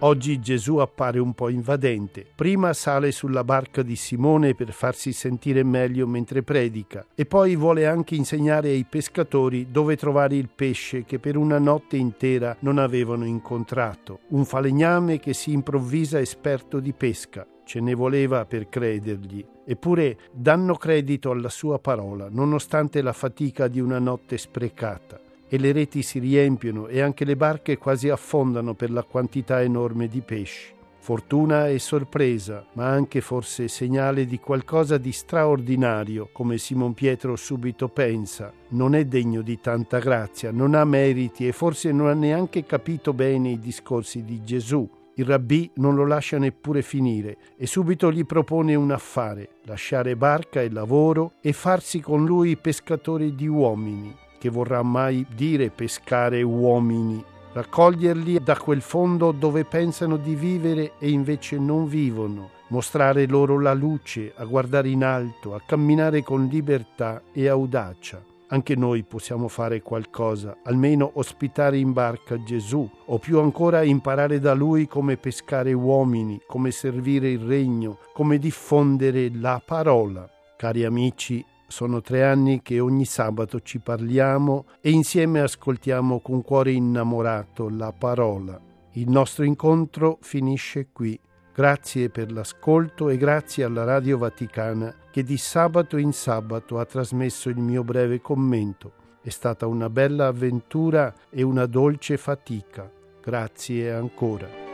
Oggi Gesù appare un po' invadente. Prima sale sulla barca di Simone per farsi sentire meglio mentre predica e poi vuole anche insegnare ai pescatori dove trovare il pesce che per una notte intera non avevano incontrato. Un falegname che si improvvisa esperto di pesca. Ce ne voleva per credergli. Eppure danno credito alla sua parola, nonostante la fatica di una notte sprecata. E le reti si riempiono e anche le barche quasi affondano per la quantità enorme di pesci. Fortuna e sorpresa, ma anche forse segnale di qualcosa di straordinario, come Simon Pietro subito pensa. Non è degno di tanta grazia, non ha meriti e forse non ha neanche capito bene i discorsi di Gesù. Il rabbì non lo lascia neppure finire e subito gli propone un affare: lasciare barca e lavoro e farsi con lui pescatore di uomini. Che vorrà mai dire pescare uomini? Raccoglierli da quel fondo dove pensano di vivere e invece non vivono, mostrare loro la luce, a guardare in alto, a camminare con libertà e audacia. Anche noi possiamo fare qualcosa, almeno ospitare in barca Gesù, o più ancora imparare da Lui come pescare uomini, come servire il regno, come diffondere la parola. Cari amici, sono 3 anni che ogni sabato ci parliamo e insieme ascoltiamo con cuore innamorato la parola. Il nostro incontro finisce qui. Grazie per l'ascolto e grazie alla Radio Vaticana che di sabato in sabato ha trasmesso il mio breve commento. È stata una bella avventura e una dolce fatica. Grazie ancora.